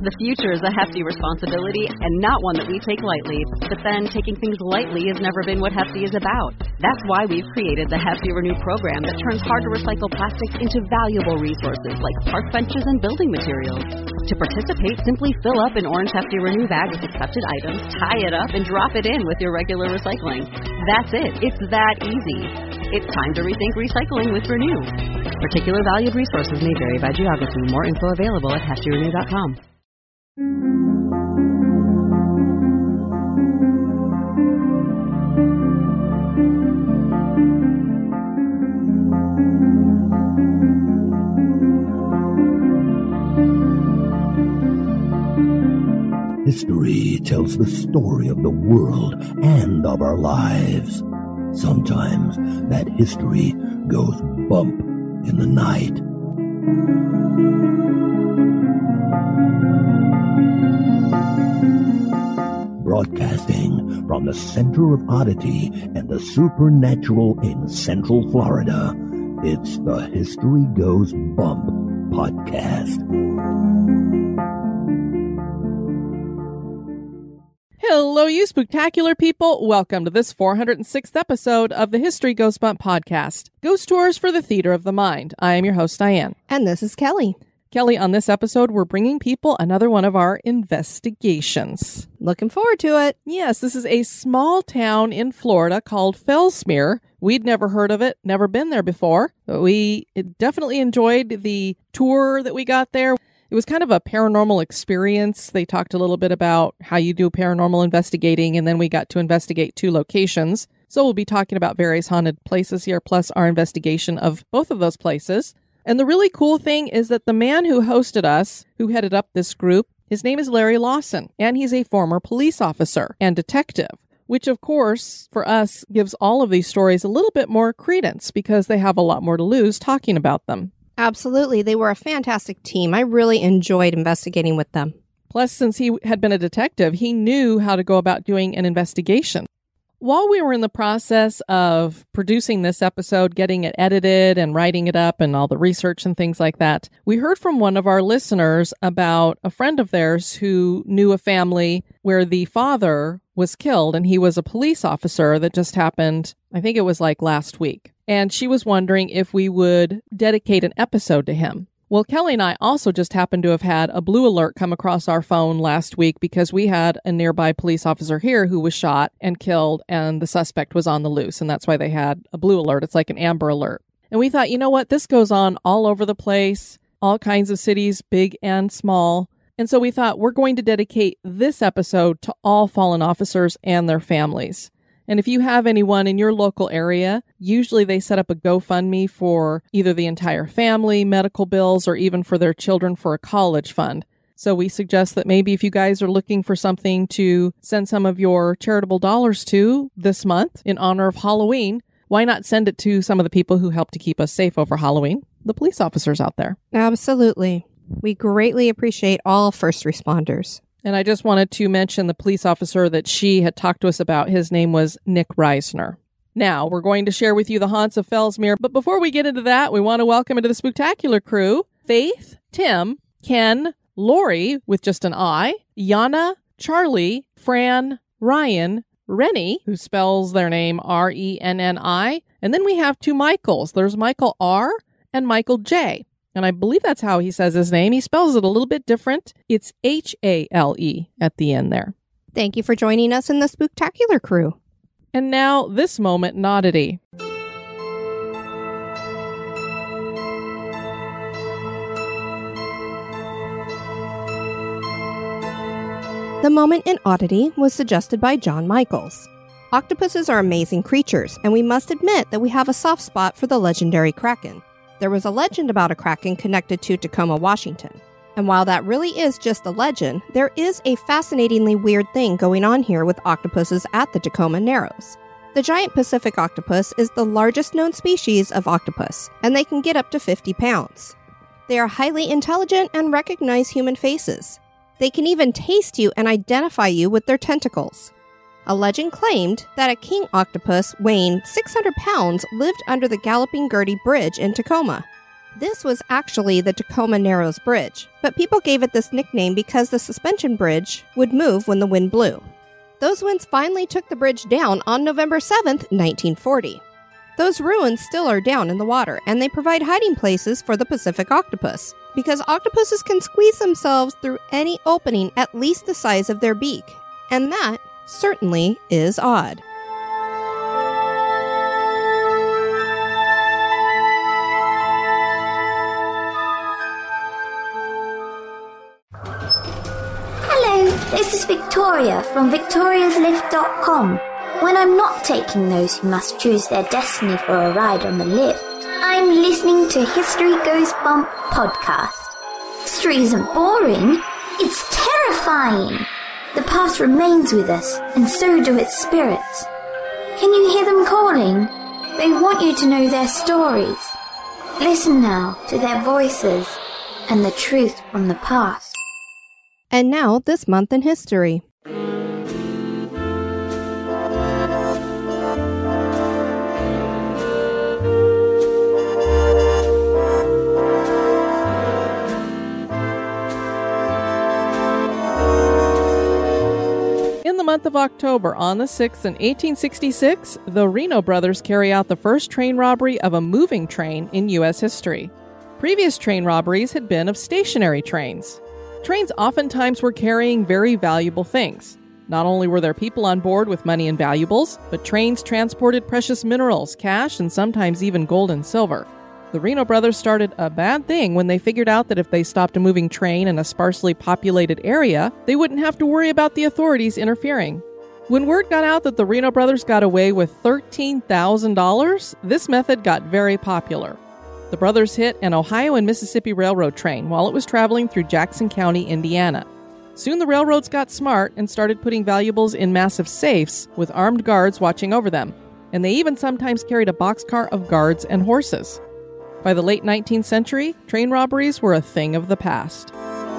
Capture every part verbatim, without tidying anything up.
The future is a hefty responsibility and not one that we take lightly. But then, taking things lightly has never been what Hefty is about. That's why we've created the Hefty Renew program that turns hard-to-recycle plastics into valuable resources like park benches and building materials. To participate, simply fill up an orange Hefty Renew bag with accepted items, tie it up, and drop it in with your regular recycling. That's it. It's that easy. It's time to rethink recycling with Renew. Particular valued resources may vary by geography. More info available at hefty renew dot com. History tells the story of the world and of our lives. Sometimes that history goes bump in the night. Broadcasting from the center of oddity and the supernatural in Central Florida, it's the History Goes Bump podcast. Hello, you spooktacular people. Welcome to this four hundred sixth episode of the History Goes Bump podcast, Ghost Tours for the Theater of the Mind. I am your host, Diane. And this is Kelly. Kelly, on this episode, we're bringing people another one of our investigations. Looking forward to it. Yes, this is a small town in Florida called Fellsmere. We'd never heard of it, never been there before, but we definitely enjoyed the tour that we got there. It was kind of a paranormal experience. They talked a little bit about how you do paranormal investigating, and then we got to investigate two locations. So we'll be talking about various haunted places here, plus our investigation of both of those places. And the really cool thing is that the man who hosted us, who headed up this group, his name is Larry Lawson, and he's a former police officer and detective, which of course, for us, gives all of these stories a little bit more credence because they have a lot more to lose talking about them. Absolutely. They were a fantastic team. I really enjoyed investigating with them. Plus, since he had been a detective, he knew how to go about doing an investigation. While we were in the process of producing this episode, getting it edited and writing it up and all the research and things like that, we heard from one of our listeners about a friend of theirs who knew a family where the father was killed, and he was a police officer. That just happened, I think it was like last week. And she was wondering if we would dedicate an episode to him. Well, Kelly and I also just happened to have had a blue alert come across our phone last week because we had a nearby police officer here who was shot and killed, and the suspect was on the loose, and that's why they had a blue alert. It's like an amber alert. And we thought, you know what? This goes on all over the place, all kinds of cities, big and small. And so we thought we're going to dedicate this episode to all fallen officers and their families. And if you have anyone in your local area, usually they set up a GoFundMe for either the entire family, medical bills, or even for their children for a college fund. So we suggest that maybe if you guys are looking for something to send some of your charitable dollars to this month in honor of Halloween, why not send it to some of the people who help to keep us safe over Halloween, the police officers out there? Absolutely. We greatly appreciate all first responders. And I just wanted to mention the police officer that she had talked to us about. His name was Nick Reisner. Now, we're going to share with you the haunts of Fellsmere. But before we get into that, we want to welcome into the Spooktacular crew, Faith, Tim, Ken, Lori, with just an I, Yana, Charlie, Fran, Ryan, Rennie, who spells their name R E N N I. And then we have two Michaels. There's Michael R. and Michael J. And I believe that's how he says his name. He spells it a little bit different. It's H A L E at the end there. Thank you for joining us in the Spooktacular crew. And now, this moment in oddity. The moment in oddity was suggested by John Michaels. Octopuses are amazing creatures, and we must admit that we have a soft spot for the legendary Kraken. There was a legend about a Kraken connected to Tacoma, Washington. And while that really is just a legend, there is a fascinatingly weird thing going on here with octopuses at the Tacoma Narrows. The giant Pacific octopus is the largest known species of octopus, and they can get up to fifty pounds. They are highly intelligent and recognize human faces. They can even taste you and identify you with their tentacles. A legend claimed that a king octopus weighing six hundred pounds lived under the Galloping Gertie Bridge in Tacoma. This was actually the Tacoma Narrows Bridge, but people gave it this nickname because the suspension bridge would move when the wind blew. Those winds finally took the bridge down on November seventh, nineteen forty. Those ruins still are down in the water, and they provide hiding places for the Pacific octopus, because octopuses can squeeze themselves through any opening at least the size of their beak, and that certainly is odd. This is Victoria from victorias lift dot com. When I'm not taking those who must choose their destiny for a ride on the lift, I'm listening to History Goes Bump podcast. History isn't boring, it's terrifying. The past remains with us, and so do its spirits. Can you hear them calling? They want you to know their stories. Listen now to their voices and the truth from the past. And now, this month in history. In the month of October, on the sixth in eighteen sixty-six, the Reno brothers carry out the first train robbery of a moving train in U S history. Previous train robberies had been of stationary trains. Trains oftentimes were carrying very valuable things. Not only were there people on board with money and valuables, but trains transported precious minerals, cash, and sometimes even gold and silver. The Reno brothers started a bad thing when they figured out that if they stopped a moving train in a sparsely populated area, they wouldn't have to worry about the authorities interfering. When word got out that the Reno brothers got away with thirteen thousand dollars, this method got very popular. The brothers hit an Ohio and Mississippi Railroad train while it was traveling through Jackson County, Indiana. Soon the railroads got smart and started putting valuables in massive safes with armed guards watching over them, and they even sometimes carried a boxcar of guards and horses. By the late nineteenth century, train robberies were a thing of the past.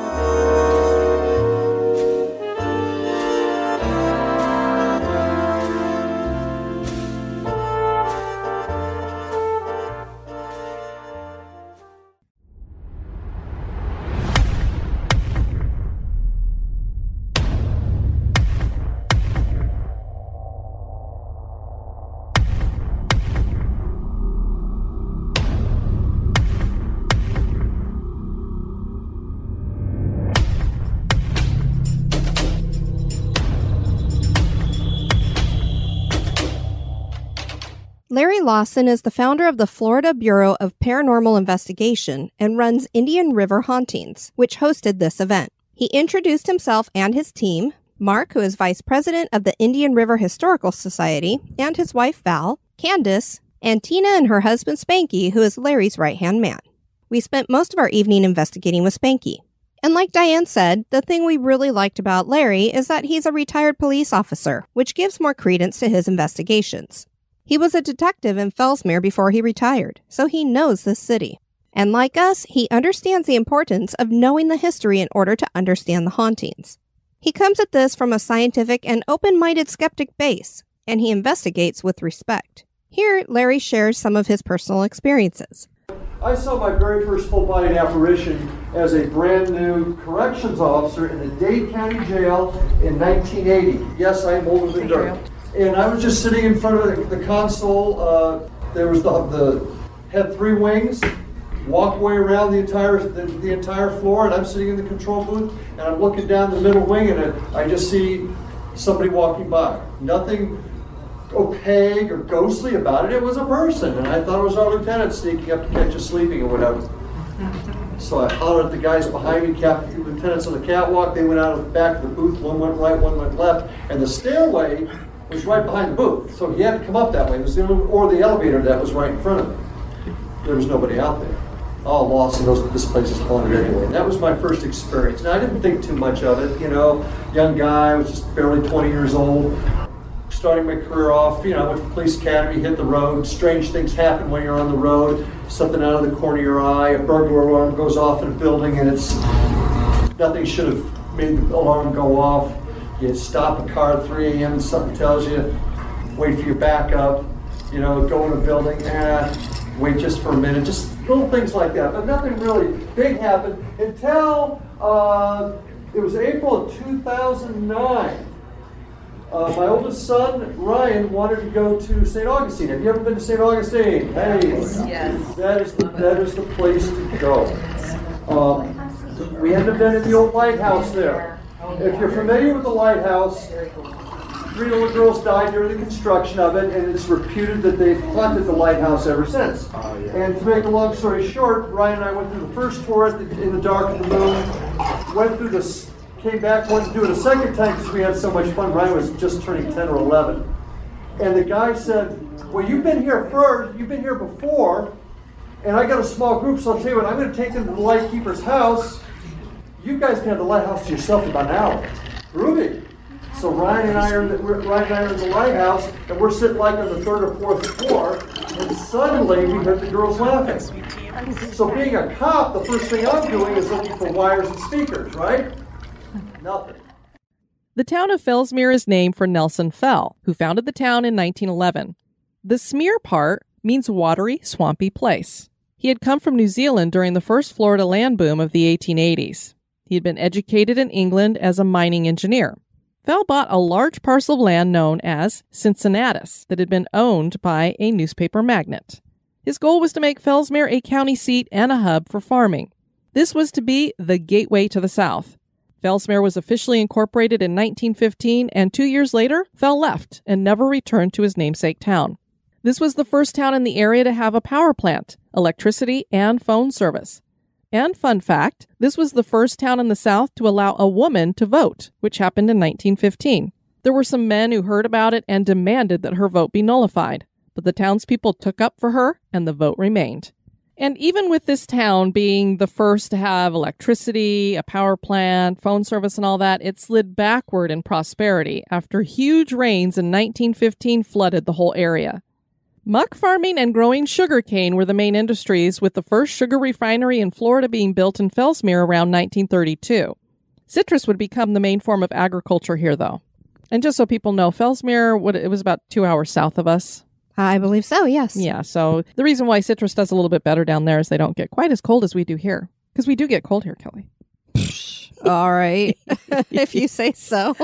Larry Lawson is the founder of the Florida Bureau of Paranormal Investigation and runs Indian River Hauntings, which hosted this event. He introduced himself and his team, Mark, who is vice president of the Indian River Historical Society, and his wife Val, Candace, and Tina and her husband Spanky, who is Larry's right-hand man. We spent most of our evening investigating with Spanky. And like Diane said, the thing we really liked about Larry is that he's a retired police officer, which gives more credence to his investigations. He was a detective in Fellsmere before he retired, so he knows this city. And like us, he understands the importance of knowing the history in order to understand the hauntings. He comes at this from a scientific and open-minded skeptic base, and he investigates with respect. Here, Larry shares some of his personal experiences. I saw my very first full-bodied apparition as a brand new corrections officer in the Dade County Jail in nineteen eighty. Yes, I am older than dirt. And I was just sitting in front of the, the console. Uh, there was the, the had three wings, walkway around the entire the, the entire floor, and I'm sitting in the control booth, and I'm looking down the middle wing, and I, I just see somebody walking by. Nothing opaque or ghostly about it. It was a person, and I thought it was our lieutenant sneaking up to catch us sleeping or whatever. So I hollered at the guys behind me, captain, lieutenants on the catwalk. They went out of the back of the booth. One went right, one went left, and the stairway was right behind the booth, so he had to come up that way. It was the, or the elevator that was right in front of him. There was nobody out there. All lost, and those, this place is haunted anyway. And that was my first experience. Now, I didn't think too much of it, you know. Young guy, I was just barely twenty years old, starting my career off, you know, I went to the police academy, hit the road. Strange things happen when you're on the road. Something out of the corner of your eye, a burglar alarm goes off in a building, and it's nothing should have made the alarm go off. You stop a car at three a.m. and something tells you, wait for your backup, you know, go in a building, eh, wait just for a minute, just little things like that, but nothing really big happened until uh, it was April of two thousand nine. Uh, my oldest son, Ryan, wanted to go to Saint Augustine. Have you ever been to Saint Augustine? Hey, yes. That is the, that is the place to go. Um, we had an event at the old lighthouse there. If you're familiar with the lighthouse, three little girls died during the construction of it, and it's reputed that they've haunted the lighthouse ever since. And to make a long story short, Ryan and I went through the first tour at the, in the dark of the moon, went through this, came back, wanted to do it a second time because we had so much fun. Ryan was just turning ten or eleven. And the guy said, well, you've been here first, you've been here before, and I got a small group, so I'll tell you what, I'm going to take them to the lightkeeper's house. You guys can have the lighthouse to yourself in about an hour. Groovy. So Ryan and I are the, Ryan and I are in the lighthouse, and we're sitting like on the third or fourth floor, and suddenly we heard the girls laughing. So being a cop, the first thing I'm doing is looking for wires and speakers, right? Nothing. The town of Fellsmere is named for Nelson Fell, who founded the town in nineteen eleven. The smear part means watery, swampy place. He had come from New Zealand during the first Florida land boom of the eighteen eighties. He had been educated in England as a mining engineer. Fell bought a large parcel of land known as Cincinnatus that had been owned by a newspaper magnate. His goal was to make Fellsmere a county seat and a hub for farming. This was to be the gateway to the South. Fellsmere was officially incorporated in nineteen fifteen, and two years later, Fell left and never returned to his namesake town. This was the first town in the area to have a power plant, electricity, and phone service. And fun fact, this was the first town in the South to allow a woman to vote, which happened in nineteen fifteen. There were some men who heard about it and demanded that her vote be nullified, but the townspeople took up for her, and the vote remained. And even with this town being the first to have electricity, a power plant, phone service, and all that, it slid backward in prosperity after huge rains in nineteen fifteen flooded the whole area. Muck farming and growing sugarcane were the main industries, with the first sugar refinery in Florida being built in Fellsmere around nineteen thirty-two. Citrus would become the main form of agriculture here, though. And just so people know, Fellsmere, what, it was about two hours south of us. I believe so, yes. Yeah, so the reason why citrus does a little bit better down there is they don't get quite as cold as we do here. Because we do get cold here, Kelly. All right, if you say so.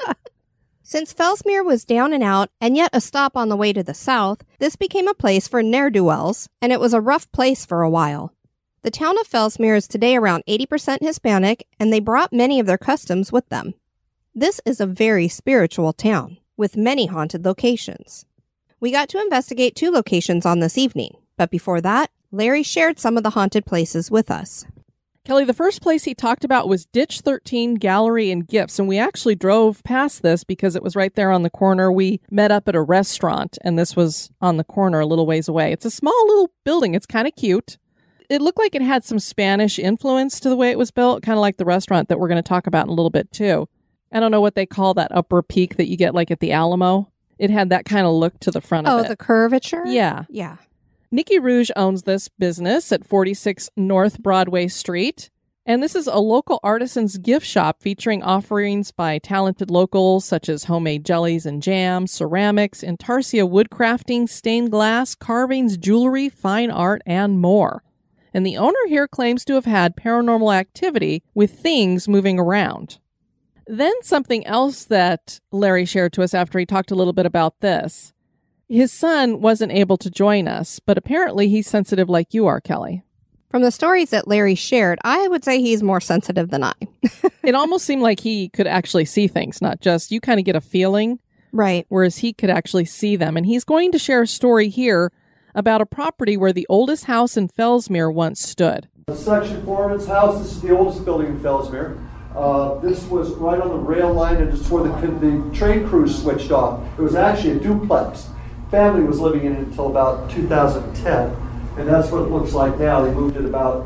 Since Fellsmere was down and out, and yet a stop on the way to the south, this became a place for ne'er-do-wells, and it was a rough place for a while. The town of Fellsmere is today around eighty percent Hispanic, and they brought many of their customs with them. This is a very spiritual town, with many haunted locations. We got to investigate two locations on this evening, but before that, Larry shared some of the haunted places with us. Kelly, the first place he talked about was Ditch thirteen Gallery and Gifts, and we actually drove past this because it was right there on the corner. We met up at a restaurant, and this was on the corner a little ways away. It's a small little building. It's kind of cute. It looked like it had some Spanish influence to the way it was built, kind of like the restaurant that we're going to talk about in a little bit, too. I don't know what they call that upper peak that you get like at the Alamo. It had that kind of look to the front oh, of it. Oh, the curvature? Yeah. Yeah. Nikki Rouge owns this business at forty-six North Broadway Street. And this is a local artisan's gift shop featuring offerings by talented locals such as homemade jellies and jams, ceramics, intarsia woodcrafting, stained glass, carvings, jewelry, fine art, and more. And the owner here claims to have had paranormal activity with things moving around. Then something else that Larry shared to us after he talked a little bit about this. His son wasn't able to join us, but apparently he's sensitive like you are, Kelly. From the stories that Larry shared, I would say he's more sensitive than I. It almost seemed like he could actually see things, not just, you kind of get a feeling. Right. Whereas he could actually see them. And he's going to share a story here about a property where the oldest house in Fellsmere once stood. Section Foreman's house, this is the oldest building in Fellsmere. Uh, this was right on the rail line and just where the, the train crews switched off. It was actually a duplex. Family was living in it until about two thousand ten, and that's what it looks like now. They moved it about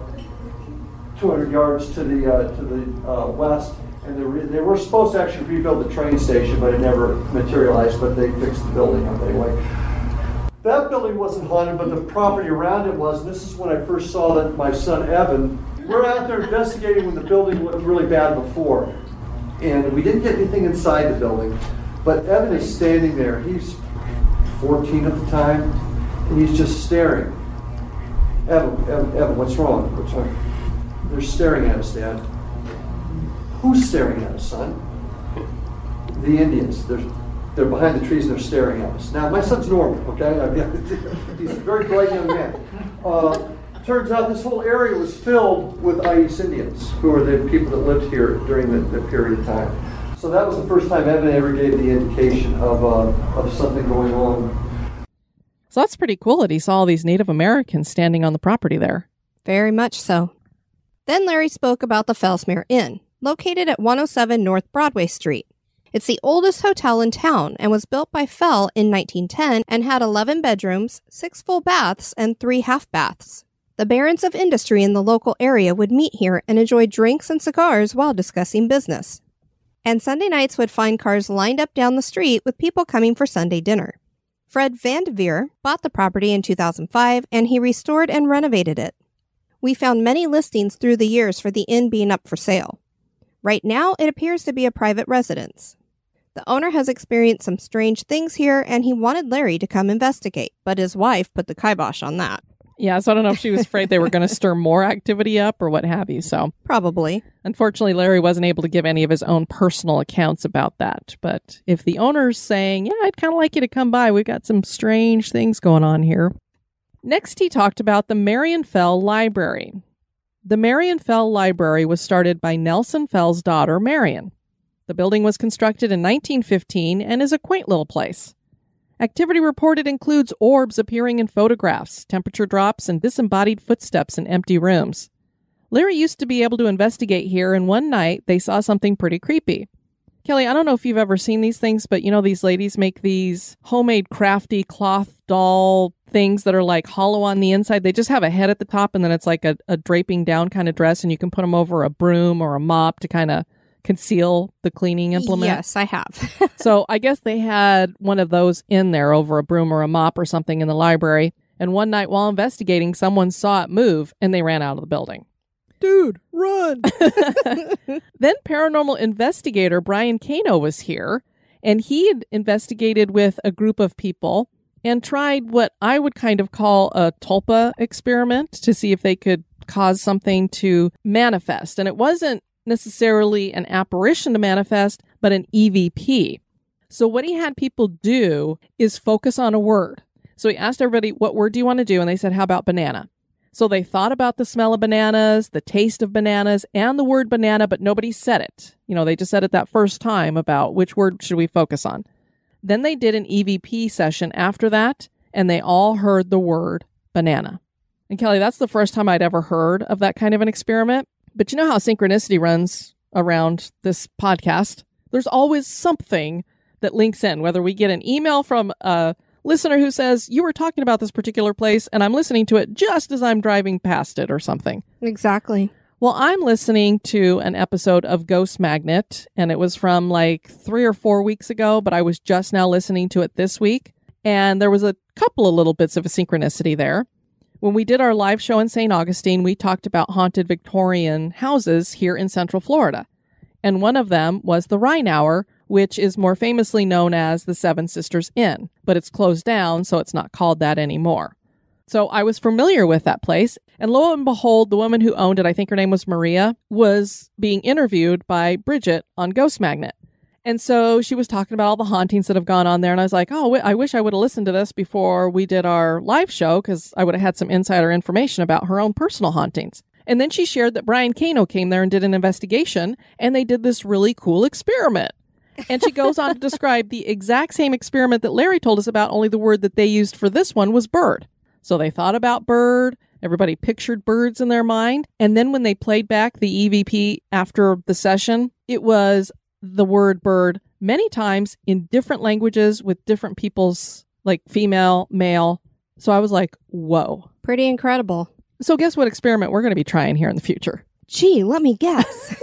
two hundred yards to the uh, to the uh, west, and they, re- they were supposed to actually rebuild the train station, but it never materialized, but they fixed the building up anyway. That building wasn't haunted, but the property around it was, and this is when I first saw that my son Evan. We're out there investigating when the building looked really bad before, and we didn't get anything inside the building, but Evan is standing there. He's fourteen at the time, and he's just staring. Evan, Evan, Evan, what's wrong? What's wrong? They're staring at us, Dad. Who's staring at us, son? The Indians. They're, they're behind the trees and they're staring at us. Now, my son's normal, okay? He's a very bright young man. Uh, turns out this whole area was filled with Ais Indians, who were the people that lived here during the, the period of time. So that was the first time Evan ever gave the indication of, uh, of something going on. So that's pretty cool that he saw all these Native Americans standing on the property there. Very much so. Then Larry spoke about the Fellsmere Inn, located at one oh seven North Broadway Street. It's the oldest hotel in town and was built by Fell in nineteen ten and had eleven bedrooms, six full baths, and three half baths. The barons of industry in the local area would meet here and enjoy drinks and cigars while discussing business. And Sunday nights would find cars lined up down the street with people coming for Sunday dinner. Fred Vandeveer bought the property in two thousand five and he restored and renovated it. We found many listings through the years for the inn being up for sale. Right now, it appears to be a private residence. The owner has experienced some strange things here, and he wanted Larry to come investigate, but his wife put the kibosh on that. Yeah, so I don't know if she was afraid they were going to stir more activity up or what have you, so. Probably. Unfortunately, Larry wasn't able to give any of his own personal accounts about that. But if the owner's saying, yeah, I'd kind of like you to come by, we've got some strange things going on here. Next, he talked about the Marion Fell Library. The Marion Fell Library was started by Nelson Fell's daughter, Marion. The building was constructed in nineteen fifteen and is a quaint little place. Activity reported includes orbs appearing in photographs, temperature drops, and disembodied footsteps in empty rooms. Larry used to be able to investigate here, and one night they saw something pretty creepy. Kelly, I don't know if you've ever seen these things, but you know these ladies make these homemade crafty cloth doll things that are like hollow on the inside. They just have a head at the top, and then it's like a, a draping down kind of dress, and you can put them over a broom or a mop to kind of conceal the cleaning implement. Yes, I have. So I guess they had one of those in there over a broom or a mop or something in the library. And one night while investigating, someone saw it move and they ran out of the building. Dude, run! Then paranormal investigator Brian Kano was here, and he had investigated with a group of people and tried what I would kind of call a tulpa experiment to see if they could cause something to manifest. And it wasn't necessarily an apparition to manifest, but an E V P. So what he had people do is focus on a word. So he asked everybody, what word do you want to do? And they said, how about banana? So they thought about the smell of bananas, the taste of bananas, and the word banana, but nobody said it. You know, they just said it that first time about which word should we focus on. Then they did an E V P session after that, and they all heard the word banana. And Kelly, that's the first time I'd ever heard of that kind of an experiment. But you know how synchronicity runs around this podcast? There's always something that links in, whether we get an email from a listener who says, you were talking about this particular place and I'm listening to it just as I'm driving past it or something. Exactly. Well, I'm listening to an episode of Ghost Magnet, and it was from like three or four weeks ago, but I was just now listening to it this week. And there was a couple of little bits of a synchronicity there. When we did our live show in Saint Augustine, we talked about haunted Victorian houses here in Central Florida. And one of them was the Rhinour, which is more famously known as the Seven Sisters Inn, but it's closed down, so it's not called that anymore. So I was familiar with that place, and lo and behold, the woman who owned it, I think her name was Maria, was being interviewed by Bridget on Ghost Magnet. And so she was talking about all the hauntings that have gone on there. And I was like, oh, I wish I would have listened to this before we did our live show, because I would have had some insider information about her own personal hauntings. And then she shared that Brian Kano came there and did an investigation, and they did this really cool experiment. And she goes on to describe the exact same experiment that Larry told us about, only the word that they used for this one was bird. So they thought about bird. Everybody pictured birds in their mind. And then when they played back the E V P after the session, it was the word bird many times in different languages with different people's, like female, male. So I was like, whoa. Pretty incredible. So guess what experiment we're going to be trying here in the future? Gee, let me guess.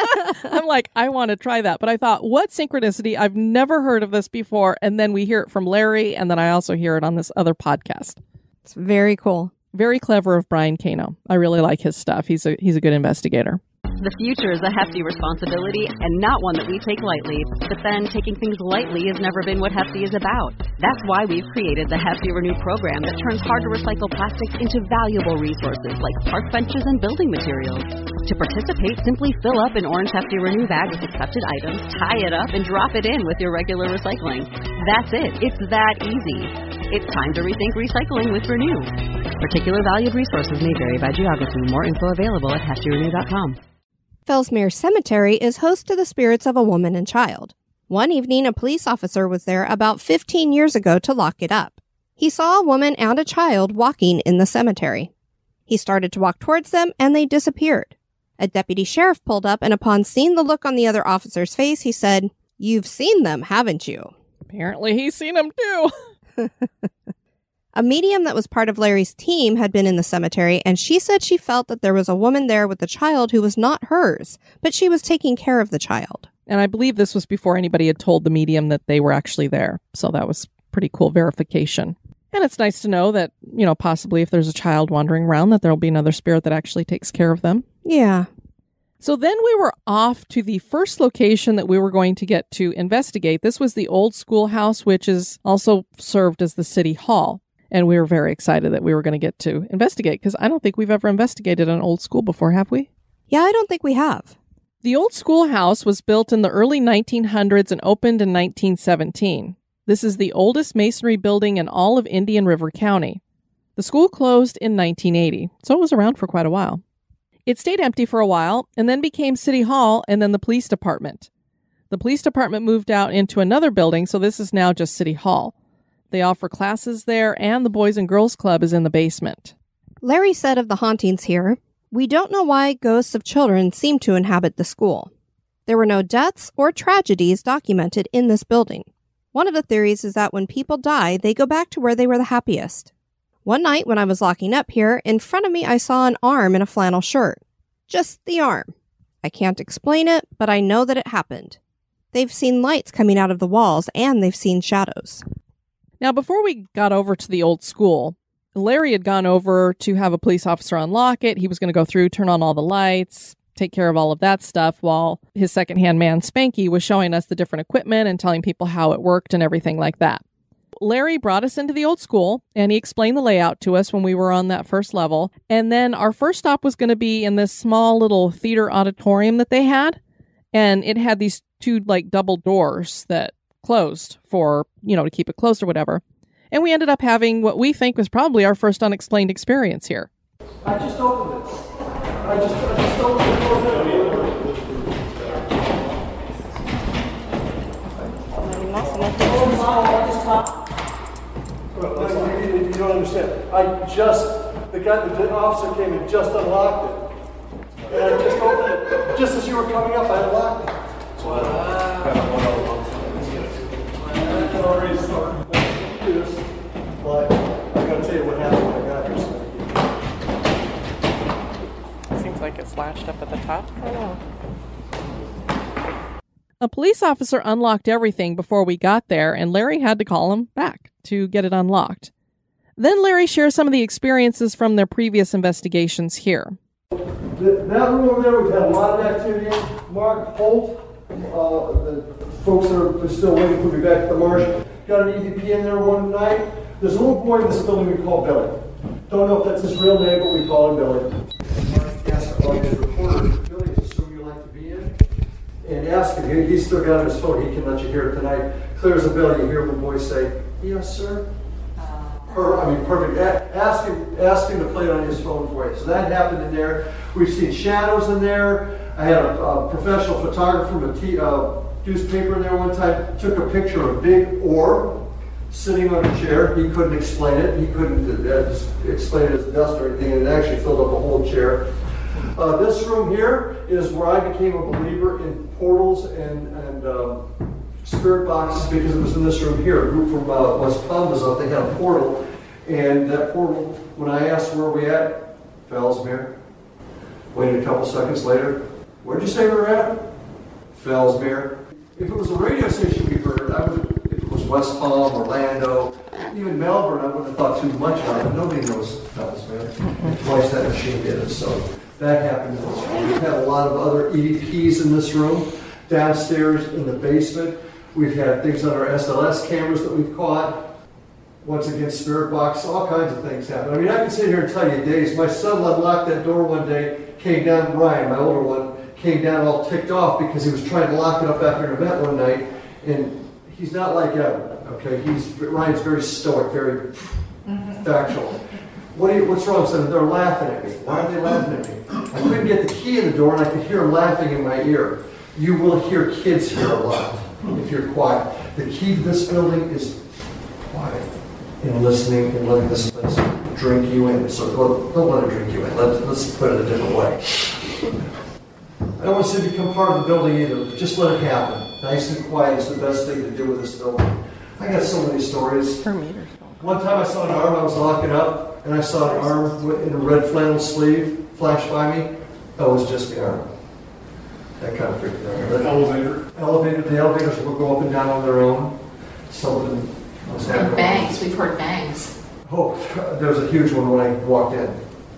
I'm like, I want to try that. But I thought, what synchronicity? I've never heard of this before. And then we hear it from Larry, and then I also hear it on this other podcast. It's very cool. Very clever of Brian Kano. I really like his stuff. He's a he's a good investigator. The future is a hefty responsibility and not one that we take lightly. But then, taking things lightly has never been what Hefty is about. That's why we've created the Hefty Renew program that turns hard-to-recycle plastics into valuable resources like park benches and building materials. To participate, simply fill up an orange Hefty Renew bag with accepted items, tie it up, and drop it in with your regular recycling. That's it. It's that easy. It's time to rethink recycling with Renew. Particular valued resources may vary by geography. More info available at hefty renew dot com. Fellsmere Cemetery is host to the spirits of a woman and child. One evening, a police officer was there about fifteen years ago to lock it up. He saw a woman and a child walking in the cemetery. He started to walk towards them, and they disappeared. A deputy sheriff pulled up, and upon seeing the look on the other officer's face, he said, "You've seen them, haven't you?" Apparently he's seen them too. A medium that was part of Larry's team had been in the cemetery, and she said she felt that there was a woman there with a child who was not hers, but she was taking care of the child. And I believe this was before anybody had told the medium that they were actually there. So that was pretty cool verification. And it's nice to know that, you know, possibly if there's a child wandering around, that there'll be another spirit that actually takes care of them. Yeah. So then we were off to the first location that we were going to get to investigate. This was the old schoolhouse, which is also served as the city hall. And we were very excited that we were going to get to investigate, because I don't think we've ever investigated an old school before, have we? Yeah, I don't think we have. The old schoolhouse was built in the early nineteen hundreds and opened in nineteen seventeen. This is the oldest masonry building in all of Indian River County. The school closed in nineteen eighty, so it was around for quite a while. It stayed empty for a while and then became City Hall and then the police department. The police department moved out into another building, so this is now just City Hall. They offer classes there, and the Boys and Girls Club is in the basement. Larry said of the hauntings here, "We don't know why ghosts of children seem to inhabit the school. There were no deaths or tragedies documented in this building. One of the theories is that when people die, they go back to where they were the happiest. One night when I was locking up here, in front of me I saw an arm in a flannel shirt. Just the arm. I can't explain it, but I know that it happened. They've seen lights coming out of the walls, and they've seen shadows." Now, before we got over to the old school, Larry had gone over to have a police officer unlock it. He was going to go through, turn on all the lights, take care of all of that stuff, while his secondhand man, Spanky, was showing us the different equipment and telling people how it worked and everything like that. Larry brought us into the old school, and he explained the layout to us when we were on that first level. And then our first stop was going to be in this small little theater auditorium that they had. And it had these two, like, double doors that closed for, you know, to keep it closed or whatever. And we ended up having what we think was probably our first unexplained experience here. I just opened it. I just, I just opened the door. You don't understand. I just, the guy, the officer came and just unlocked it. And I just opened it. Just as you were coming up, I unlocked it. I can already start this, but I gotta tell you what happened when I got here. Seems like it's latched up at the top. I don't know. A police officer unlocked everything before we got there, and Larry had to call him back to get it unlocked. Then Larry shares some of the experiences from their previous investigations here. The, that room over there, we've had a lot of activity in. Mark Holt, uh, the folks that are still waiting for me back at the marsh, got an E V P in there one night. There's a little boy in this building we call Billy. Don't know if that's his real name, but we call him Billy. Mark asked about his reporter, Billy, is this room you like to be in? And ask him, he, he's still got his phone, he can let you hear it tonight. Clear as a bell, you hear the voice say, "Yes, sir." Per, I mean, perfect. A- ask him, ask him to play it on his phone for you. So that happened in there. We've seen shadows in there. I had a, a professional photographer from a t- uh, newspaper in there one time. Took a picture of a big orb sitting on a chair. He couldn't explain it. He couldn't uh, explain it as dust or anything. And it actually filled up a whole chair. Uh, this room here is where I became a believer in portals and, and um, spirit boxes, because it was in this room here. A group from uh, West Palm was up. They had a portal. And that portal, when I asked where we at, Fellsmere. Waited a couple seconds later. Where'd you say we were at? Fellsmere. If it was a radio station we heard, I would, if it was West Palm, Orlando, even Melbourne, I wouldn't have thought too much about it. Nobody knows Fellsmere. Mm-hmm. Twice that machine did it. So That happened in this room. We've had a lot of other E V Ps in this room. Downstairs in the basement, we've had things on our S L S cameras that we've caught. Once again, spirit box, all kinds of things happen. I mean, I can sit here and tell you days. My son unlocked that door one day, came down, Ryan, my older one, came down all ticked off because he was trying to lock it up after an event one night, and he's not like Evan, okay? He's, Ryan's very stoic, very mm-hmm. factual. What are you, what's wrong, son? They're laughing at me. Why are they laughing at me? I couldn't get the key in the door, and I could hear them laughing in my ear. You will hear kids here a lot if you're quiet. The key to this building is quiet and listening and letting this place drink you in. So don't, don't let it drink you in. Let, let's put it a different way. I don't want to say become part of the building either, but just let it happen. Nice and quiet is the best thing to do with this building. I got so many stories. Per meter. One time I saw an arm, I was locking up, and I saw an arm in a red flannel sleeve flash by me. That was just the arm. That kind of freaked me out. The elevator? Elevator. The elevators will go up and down on their own. Something was happening. Bangs. We've heard bangs. Oh, there was a huge one when I walked in.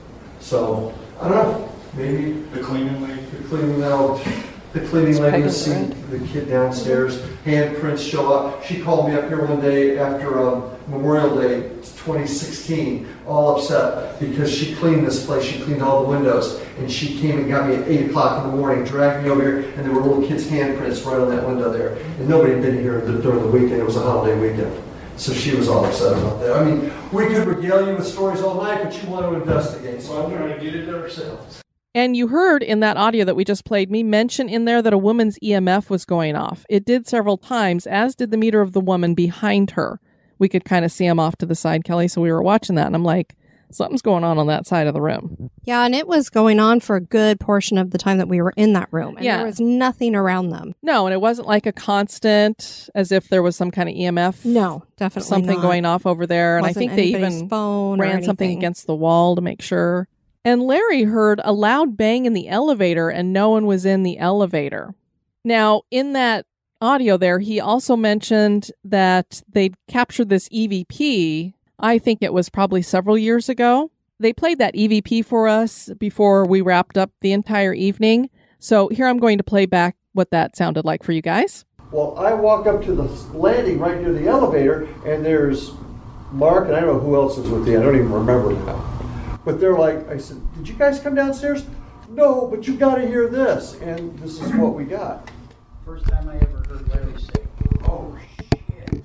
So, I don't know. Maybe the cleaning lady. The cleaning out. The cleaning lady has seen the kid downstairs. Handprints show up. She called me up here one day after um, Memorial Day twenty sixteen, all upset because she cleaned this place. She cleaned all the windows, and she came and got me at eight o'clock in the morning, dragged me over here, and there were little kids' handprints right on that window there. And nobody had been here during the weekend. It was a holiday weekend. So she was all upset about that. I mean, we could regale you with stories all night, but you want to investigate. So I'm trying to get it ourselves. And you heard in that audio that we just played me mention in there that a woman's E M F was going off. It did several times, as did the meter of the woman behind her. We could kind of see him off to the side, Kelly, so we were watching that, and I'm like, something's going on on that side of the room. Yeah, and it was going on for a good portion of the time that we were in that room, and yeah. There was nothing around them. No, and it wasn't like a constant, as if there was some kind of E M F. No, definitely something not. going off over there, and wasn't I think they even phone ran something against the wall to make sure. And Larry heard a loud bang in the elevator, and no one was in the elevator. Now, in that audio there, he also mentioned that they'd captured this E V P. I think it was probably several years ago. They played that E V P for us before we wrapped up the entire evening. So here I'm going to play back what that sounded like for you guys. Well, I walk up to the landing right near the elevator, and there's Mark, and I don't know who else is with me. I don't even remember now. But they're like, I said, did you guys come downstairs? No, but you got to hear this. And this is what we got. First time I ever heard Larry say, oh, shit.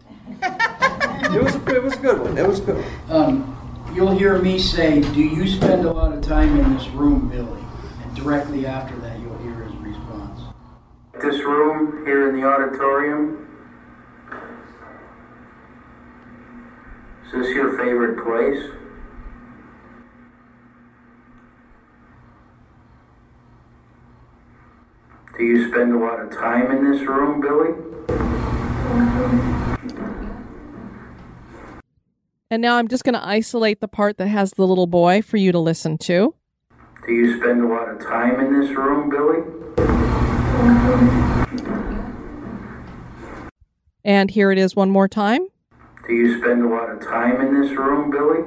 It was, a, it was a good one. It was a good one. Um, you'll hear me say, do you spend a lot of time in this room, Billy? And directly after that, you'll hear his response. This room here in the auditorium, is this your favorite place? Do you spend a lot of time in this room, Billy? And now I'm just going to isolate the part that has the little boy for you to listen to. Do you spend a lot of time in this room, Billy? And here it is one more time. Do you spend a lot of time in this room, Billy?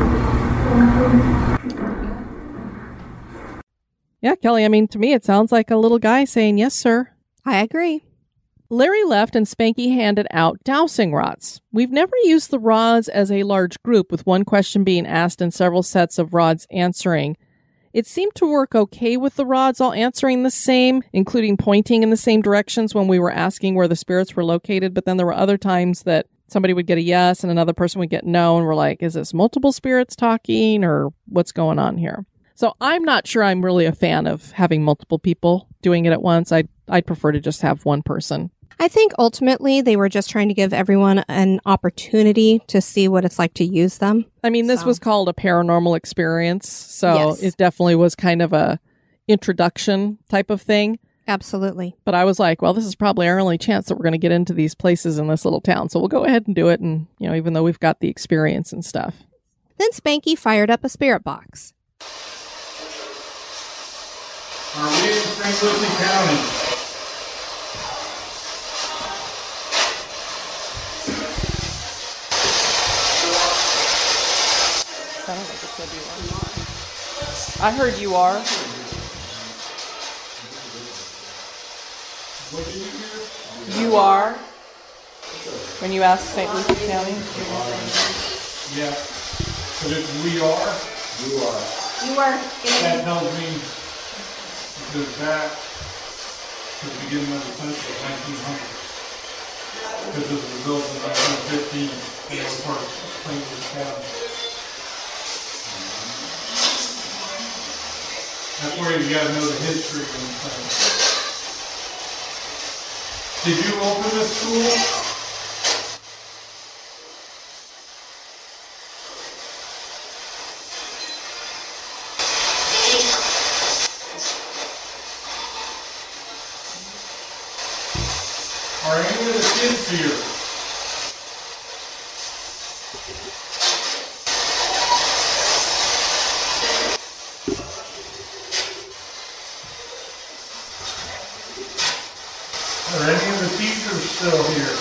Yeah, Kelly, I mean, to me, it sounds like a little guy saying, yes, sir. I agree. Larry left and Spanky handed out dowsing rods. We've never used the rods as a large group, with one question being asked and several sets of rods answering. It seemed to work okay with the rods all answering the same, including pointing in the same directions when we were asking where the spirits were located, but then there were other times that somebody would get a yes and another person would get no, and we're like, is this multiple spirits talking, or what's going on here? So I'm not sure I'm really a fan of having multiple people doing it at once. I'd, I'd prefer to just have one person. I think ultimately they were just trying to give everyone an opportunity to see what it's like to use them. I mean, this so. was called a paranormal experience, so yes. It definitely was kind of a introduction type of thing. Absolutely. But I was like, well, this is probably our only chance that we're going to get into these places in this little town. So we'll go ahead and do it. And, you know, even though we've got the experience and stuff. Then Spanky fired up a spirit box. Are we in Saint Lucie County? I heard you are. You are? When you ask Saint Lucie County? Yeah. But if we are, You are. You are that tells me it goes back to the beginning of the century, nineteen hundred. Because it was built in nineteen fifteen, and it was part of Saint Louis County. That's where you gotta know the history of things. Did you open this school? Are any of the kids here? Are any of the teachers still here?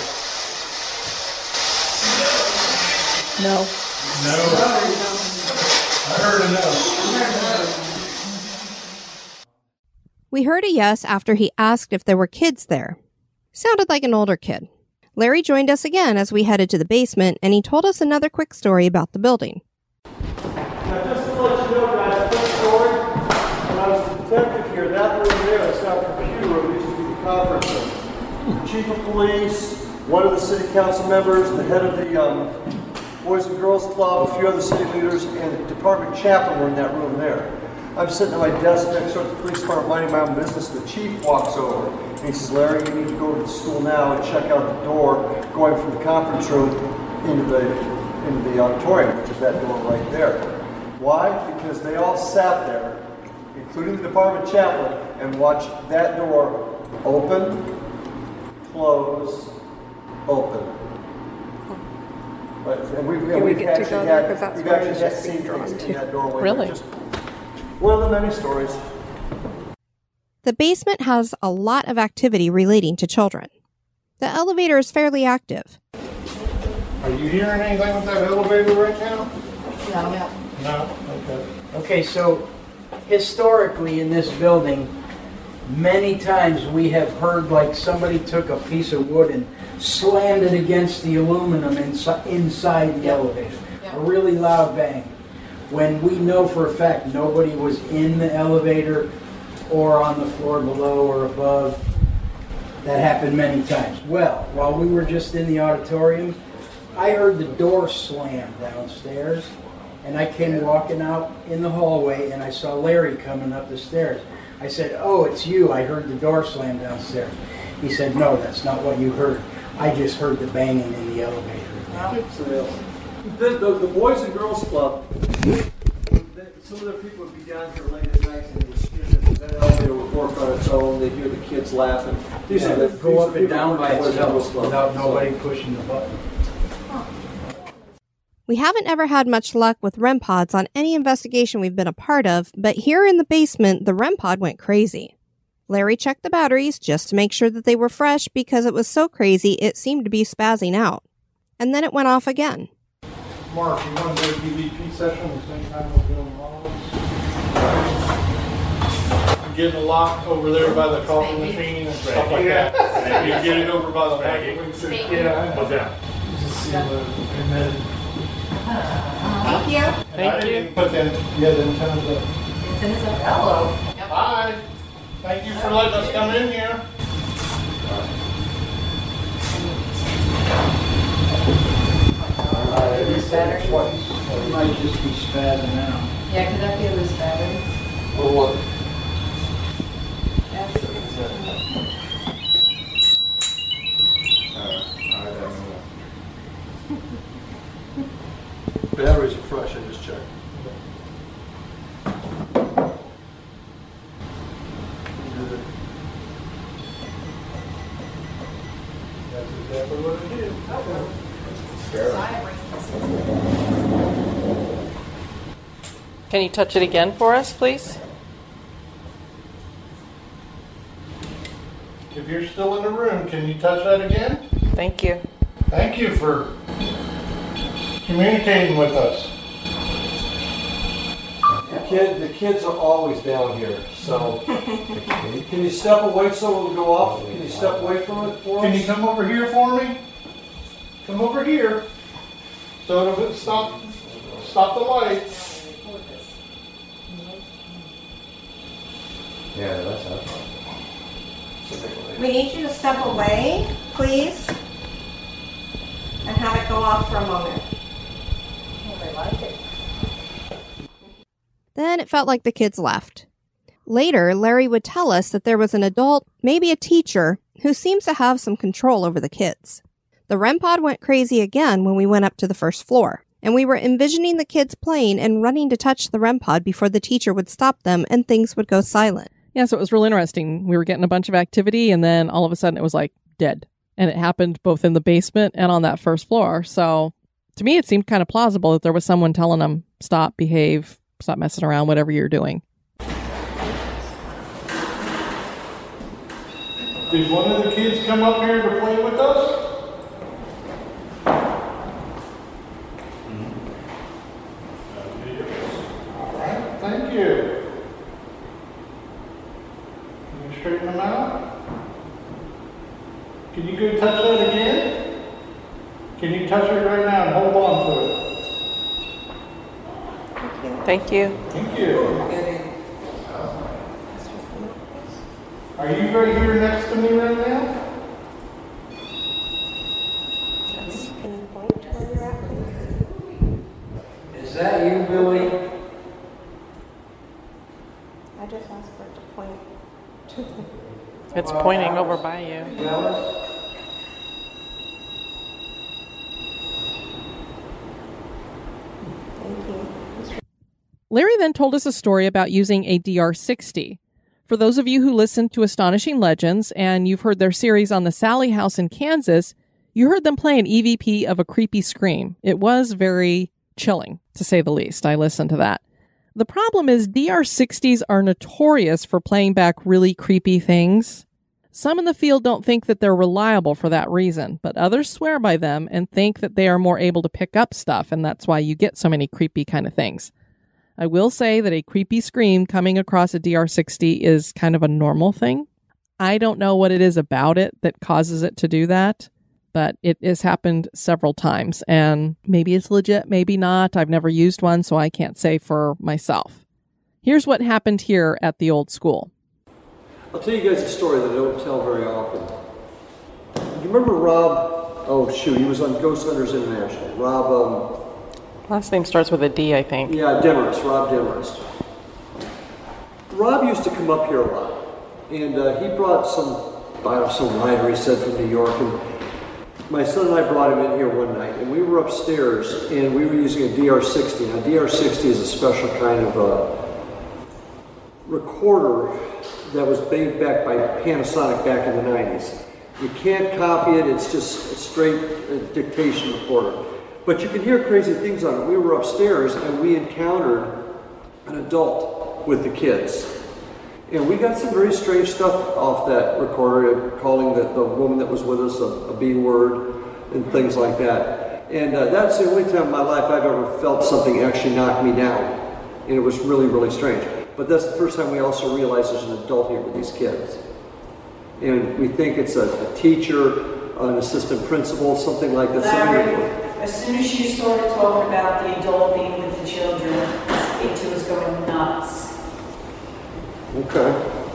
No. No. I heard a no. We heard a yes after he asked if there were kids there. Sounded like an older kid. Larry joined us again as we headed to the basement, and he told us another quick story about the building. Now, just to let you know, guys, quick story. When I was the detective here, that room there, that's got a computer room, used to be the conference room. The chief of police, one of the city council members, the head of the um, Boys and Girls Club, a few other city leaders, and the department chaplain were in that room there. I'm sitting at my desk next door at the police department minding my own business. The chief walks over and he says, Larry, you need to go to the school now and check out the door going from the conference room into the, into the auditorium, which is that door right there. Why? Because they all sat there, including the department chaplain, and watched that door open, close, open. But, and we've, and we've actually had, we've actually had seen things in that doorway. Really? Just one of the many stories. The basement has a lot of activity relating to children. The elevator is fairly active. Are you hearing anything with that elevator right now? No. No? Okay. Okay, so historically in this building, many times we have heard like somebody took a piece of wood and slammed it against the aluminum insi- inside the elevator. A really loud bang. When we know for a fact nobody was in the elevator or on the floor below or above. That happened many times. Well, while we were just in the auditorium, I heard the door slam downstairs, and I came walking out in the hallway, and I saw Larry coming up the stairs. I said, oh, it's you. I heard the door slam downstairs. He said, no, that's not what you heard. I just heard the banging in the elevator. So, the, the, the Boys and Girls Club, they, some of their people would be down here late at night and that elevator would work on its own. They'd hear the kids laughing. These Yeah, are the, go these up are and people down who by work for the Boys and Girls itself Club. without So- nobody pushing the button. We haven't ever had much luck with R E M pods on any investigation we've been a part of, but here in the basement, the R E M pod went crazy. Larry checked the batteries just to make sure that they were fresh because it was so crazy it seemed to be spazzing out. And then it went off again. Mark, you want to do a D V P session at the same time we're doing all of this? Getting a lock over there by the coffee machine and stuff like that. You can get it over by the vacuum. Yeah. What's that? Just seal it and then. Thank you. Thank you. Put them, yeah, them tons up. Antennas up. Hello. Bye. Thank you for letting us come in here. It might just be spazzing out. Yeah, could that be a loose battery? Or what? Batteries are fresh, I just checked. That's exactly what it is. Can you touch it again for us, please? If you're still in the room, can you touch that again? Thank you. Thank you for communicating with us. kid, the kids are always down here, so can you step away so it'll go off? Can you step away from it for us? Can you come over here for me? Come over here. So it'll stop, stop the light. Yeah, that's up. We need you to step away, please, and have it go off for a moment. Oh, they like it. Then it felt like the kids left. Later, Larry would tell us that there was an adult, maybe a teacher, who seems to have some control over the kids. The REM pod went crazy again when we went up to the first floor, and we were envisioning the kids playing and running to touch the REM pod before the teacher would stop them and things would go silent. Yeah, so it was real interesting. We were getting a bunch of activity, and then all of a sudden it was like dead. And it happened both in the basement and on that first floor. So to me, it seemed kind of plausible that there was someone telling them, stop, behave, stop messing around, whatever you're doing. Did one of the kids come up here to play with us? All right, thank you. Can you straighten them out? Can you go touch that again? Can you touch it right now and hold on to it? Thank you. Thank you. Are you right here next to me right now? Yes. Can you point to where you're at, please? Is that you, Billy? I just asked for it to point to It's pointing over by you. Jealous? Thank you. Larry then told us a story about using a D R sixty. For those of you who listened to Astonishing Legends and you've heard their series on the Sally House in Kansas, you heard them play an E V P of a creepy scream. It was very chilling, to say the least. I listened to that. The problem is D R sixties are notorious for playing back really creepy things. Some in the field don't think that they're reliable for that reason, but others swear by them and think that they are more able to pick up stuff, and that's why you get so many creepy kind of things. I will say that a creepy scream coming across a D R sixty is kind of a normal thing. I don't know what it is about it that causes it to do that, but it has happened several times, and maybe it's legit, maybe not. I've never used one, so I can't say for myself. Here's what happened here at the old school. I'll tell you guys a story that I don't tell very often. You remember Rob, oh shoot, he was on Ghost Hunters International. Rob, um, Last name starts with a D, I think. Yeah, Demarest, Rob Demarest. Rob used to come up here a lot, and uh, he brought some, I don't know, some writer he said from New York, and my son and I brought him in here one night, and we were upstairs, and we were using a D R sixty. Now, D R sixty is a special kind of uh, recorder that was made back by Panasonic back in the nineties. You can't copy it, it's just a straight uh, dictation recorder. But you can hear crazy things on it. We were upstairs and we encountered an adult with the kids. And we got some very strange stuff off that recorder, calling the, the woman that was with us a, a B word and things like that. And uh, that's the only time in my life I've ever felt something actually knock me down. And it was really, really strange. But that's the first time we also realized there's an adult here with these kids. And we think it's a, a teacher, an assistant principal, something like that. Larry, as soon as you started talking about the adult being with the children, it was going nuts. Okay.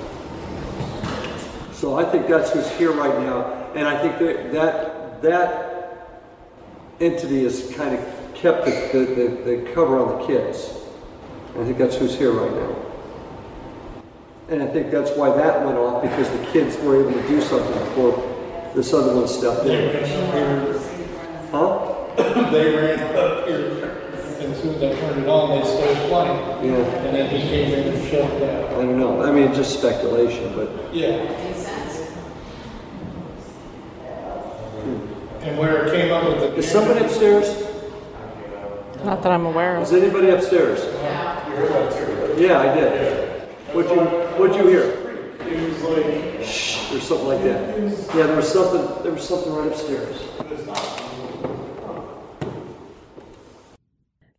So I think that's who's here right now. And I think that that, that entity has kind of kept the, the, the, the cover on the kids. I think that's who's here right now. And I think that's why that went off, because the kids were able to do something before this other one stepped in. Huh? They ran up here, and as soon as I turned it on, they started playing. Yeah. And then just came in and shut it down. I don't know. I mean, just speculation, but. Yeah. And where it came up with the. Is somebody upstairs? Not that I'm aware of. Is anybody upstairs? Yeah, I did. What'd you What'd you hear? It was like. Shh, or something like that. Yeah, there was something. There was something right upstairs.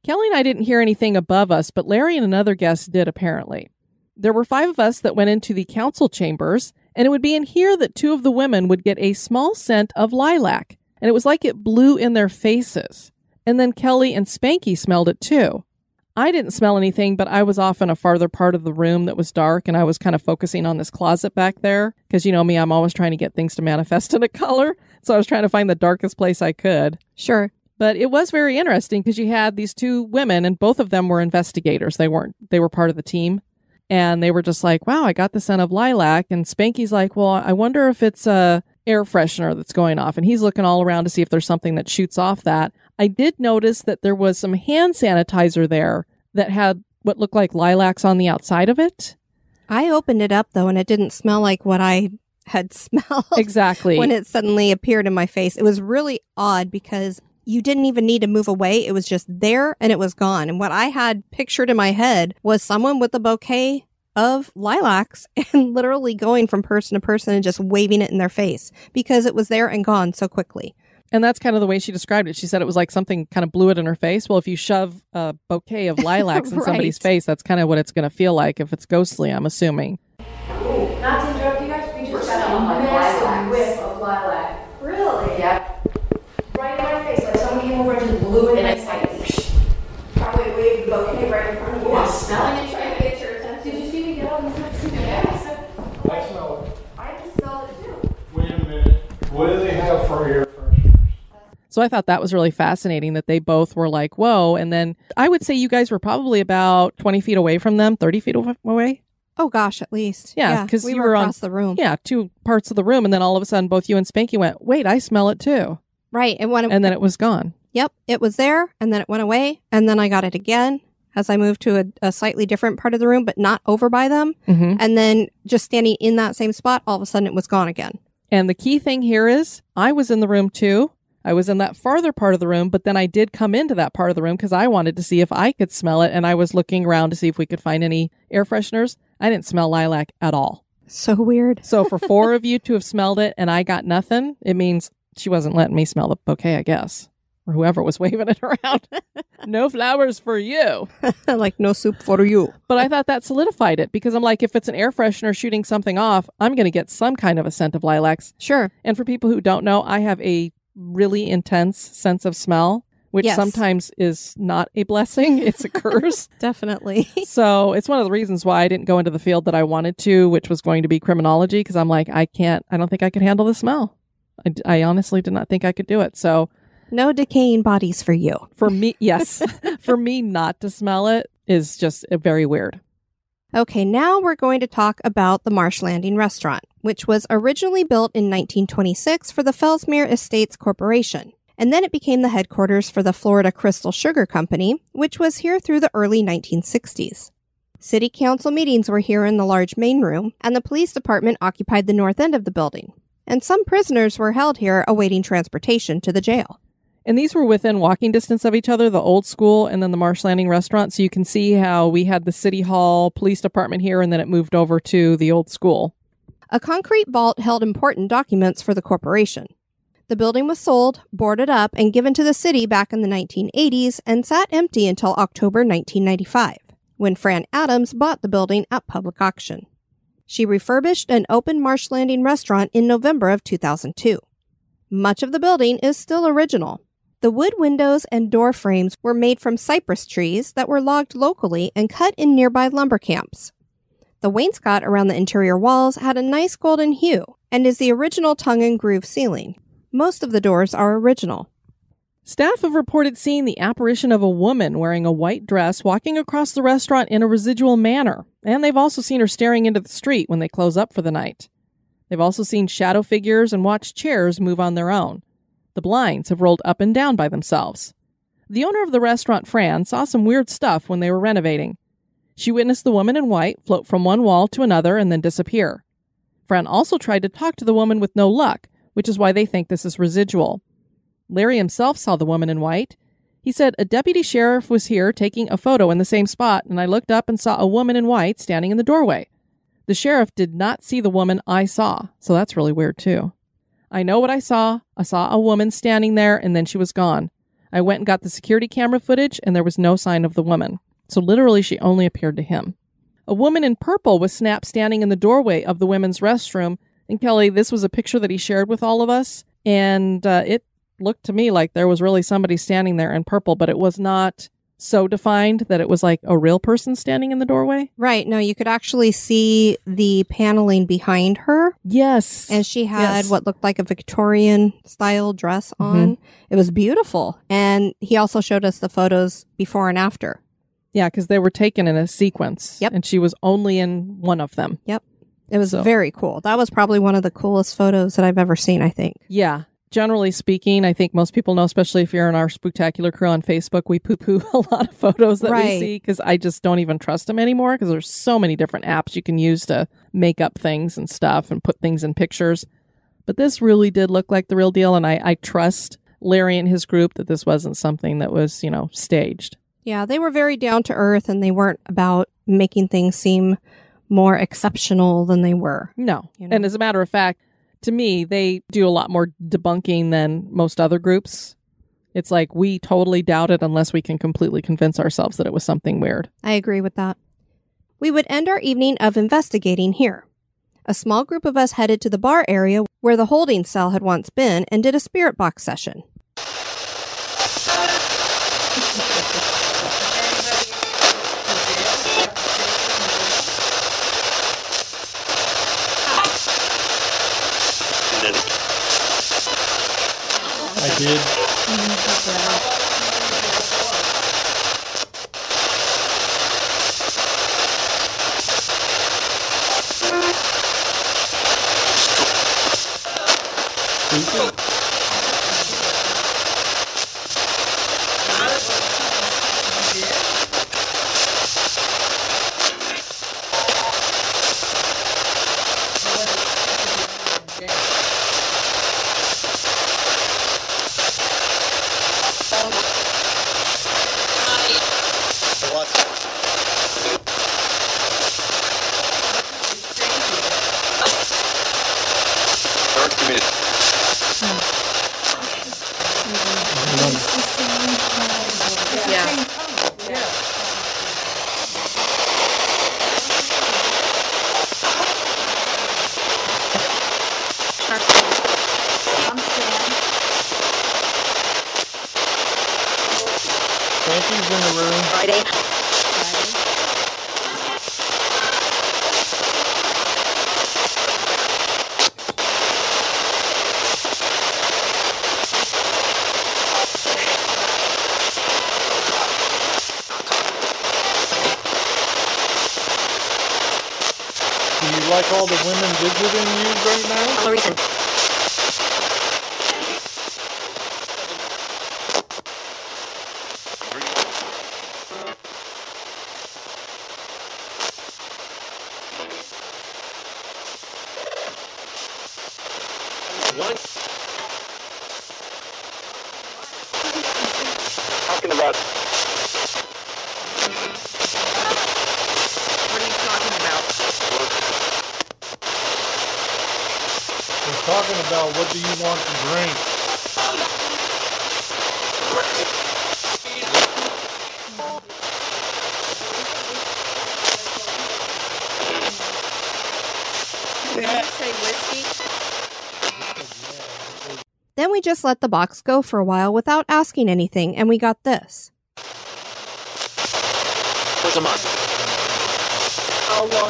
Kelly and I didn't hear anything above us, but Larry and another guest did apparently. There were five of us that went into the council chambers, and it would be in here that two of the women would get a small scent of lilac, and it was like it blew in their faces. And then Kelly and Spanky smelled it too. I didn't smell anything, but I was off in a farther part of the room that was dark, and I was kind of focusing on this closet back there, because you know me, I'm always trying to get things to manifest in a color, so I was trying to find the darkest place I could. Sure. But it was very interesting because you had these two women, and both of them were investigators. They weren't, they were part of the team. And they were just like, wow, I got the scent of lilac. And Spanky's like, well, I wonder if it's a air freshener that's going off. And he's looking all around to see if there's something that shoots off that. I did notice that there was some hand sanitizer there that had what looked like lilacs on the outside of it. I opened it up, though, and it didn't smell like what I had smelled. Exactly. When it suddenly appeared in my face. It was really odd because you didn't even need to move away. It was just there and it was gone. And what I had pictured in my head was someone with a bouquet of lilacs and literally going from person to person and just waving it in their face because it was there and gone so quickly. And that's kind of the way she described it. She said it was like something kind of blew it in her face. Well, if you shove a bouquet of lilacs in Right. somebody's face, that's kind of what it's going to feel like if it's ghostly, I'm assuming. Ooh, not to interrupt you guys, we just got a massive whiff of lilac. Really? Yeah. Right in my face, like someone came over and just blew it in my face. Probably waved the bouquet right in front of you. I'm smelling it, trying to get your attention. Did you see me get all these things? Yes. I smell it. I just smelled it too. Wait a minute. What do they have for air fresheners? So I thought that was really fascinating that they both were like, whoa. And then I would say you guys were probably about twenty feet away from them, thirty feet away. Oh, gosh, at least. Yeah, because we you were were across on the room. Yeah, two parts of the room. And then all of a sudden, both you and Spanky went, wait, I smell it too. Right. And when it, And then it was gone. Yep, it was there, and then it went away, and then I got it again as I moved to a, a slightly different part of the room, but not over by them. Mm-hmm. And then just standing in that same spot, all of a sudden it was gone again. And the key thing here is I was in the room too. I was in that farther part of the room, but then I did come into that part of the room because I wanted to see if I could smell it. And I was looking around to see if we could find any air fresheners. I didn't smell lilac at all. So weird. So for four of you to have smelled it and I got nothing, it means she wasn't letting me smell the bouquet, I guess. Or whoever was waving it around. No flowers for you. Like no soup for you. But I thought that solidified it because I'm like, if it's an air freshener shooting something off, I'm going to get some kind of a scent of lilacs. Sure. And for people who don't know, I have a really intense sense of smell, which Yes. sometimes is not a blessing. It's a curse. Definitely. So it's one of the reasons why I didn't go into the field that I wanted to, which was going to be criminology, because I'm like, I can't, I don't think I could handle the smell. I, I honestly did not think I could do it. So No decaying bodies for you. for me, yes, for me not to smell it is just uh, very weird. Okay, now we're going to talk about the Marsh Landing Restaurant, which was originally built in nineteen twenty-six for the Fellsmere Estates Corporation. And then it became the headquarters for the Florida Crystal Sugar Company, which was here through the early nineteen sixties. City council meetings were here in the large main room, and the police department occupied the north end of the building. And some prisoners were held here awaiting transportation to the jail. And these were within walking distance of each other, the old school and then the Marsh Landing restaurant. So you can see how we had the city hall, police department here, and then it moved over to the old school. A concrete vault held important documents for the corporation. The building was sold, boarded up, and given to the city back in the nineteen eighties and sat empty until October nineteen ninety-five, when Fran Adams bought the building at public auction. She refurbished and opened Marsh Landing Restaurant in November of two thousand two. Much of the building is still original. The wood windows and door frames were made from cypress trees that were logged locally and cut in nearby lumber camps. The wainscot around the interior walls had a nice golden hue and is the original tongue and groove ceiling. Most of the doors are original. Staff have reported seeing the apparition of a woman wearing a white dress walking across the restaurant in a residual manner, and they've also seen her staring into the street when they close up for the night. They've also seen shadow figures and watched chairs move on their own. The blinds have rolled up and down by themselves. The owner of the restaurant, Fran, saw some weird stuff when they were renovating. She witnessed the woman in white float from one wall to another and then disappear. Fran also tried to talk to the woman with no luck, which is why they think this is residual. Larry himself saw the woman in white. He said, a deputy sheriff was here taking a photo in the same spot, and I looked up and saw a woman in white standing in the doorway. The sheriff did not see the woman I saw, so that's really weird too. I know what I saw. I saw a woman standing there, and then she was gone. I went and got the security camera footage, and there was no sign of the woman. So literally, she only appeared to him. A woman in purple was snapped standing in the doorway of the women's restroom. And Kelly, this was a picture that he shared with all of us. And uh, it looked to me like there was really somebody standing there in purple, but it was not so defined that it was like a real person standing in the doorway. Right. No, you could actually see the paneling behind her. Yes. And she had yes. what looked like a Victorian style dress on. Mm-hmm. It was beautiful. And he also showed us the photos before and after. Yeah, because they were taken in a sequence. Yep. And she was only in one of them. Yep. It was so. very cool. That was probably one of the coolest photos that I've ever seen, I think. Yeah. Generally speaking, I think most people know, especially if you're in our Spooktacular crew on Facebook, we poo-poo a lot of photos that right. we see because I just don't even trust them anymore because there's so many different apps you can use to make up things and stuff and put things in pictures. But this really did look like the real deal, and I, I trust Larry and his group that this wasn't something that was, you know, staged. Yeah, they were very down to earth, and they weren't about making things seem more exceptional than they were. No. You know? And as a matter of fact, to me, they do a lot more debunking than most other groups. It's like we totally doubt it unless we can completely convince ourselves that it was something weird. I agree with that. We would end our evening of investigating here. A small group of us headed to the bar area where the holding cell had once been and did a spirit box session. I did. Frankie's in the room. Friday. Do you like all the women visiting you right now? What? Talking about. What are you talking about? We're talking about what do you want to drink? Did you say whiskey? Then we just let the box go for a while without asking anything, and we got this. What's a month? Oh, well.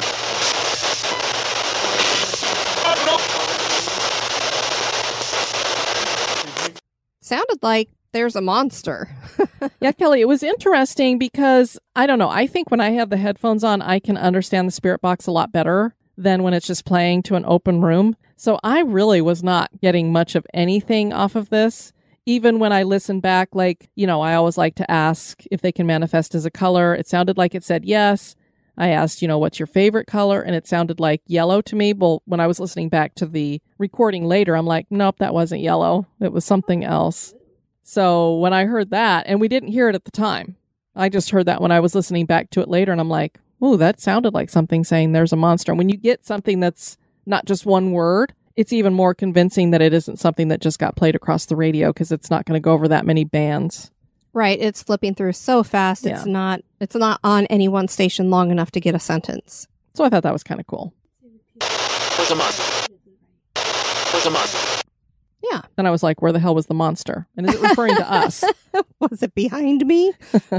Sounded like there's a monster. Yeah, Kelly, it was interesting because, I don't know, I think when I have the headphones on, I can understand the spirit box a lot better than when it's just playing to an open room. So I really was not getting much of anything off of this. Even when I listen back, like, you know, I always like to ask if they can manifest as a color. It sounded like it said yes. I asked, you know, what's your favorite color? And it sounded like yellow to me. Well, when I was listening back to the recording later, I'm like, nope, that wasn't yellow. It was something else. So when I heard that, and we didn't hear it at the time, I just heard that when I was listening back to it later, and I'm like, ooh, that sounded like something saying there's a monster. And when you get something that's not just one word, it's even more convincing that it isn't something that just got played across the radio because it's not going to go over that many bands. Right. It's flipping through so fast. Yeah. It's not it's not on any one station long enough to get a sentence. So I thought that was kind of cool. Was a monster. Was a monster. Yeah. Then I was like, where the hell was the monster? And is it referring to us? Was it behind me?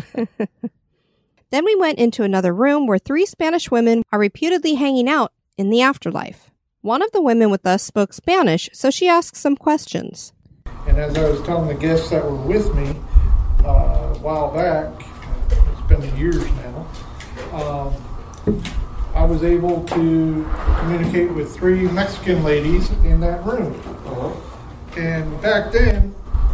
Then we went into another room where three Spanish women are reputedly hanging out in the afterlife. One of the women with us spoke Spanish, so she asked some questions. And as I was telling the guests that were with me uh, a while back, it's been years now, um, I was able to communicate with three Mexican ladies in that room. Uh-huh. And back then,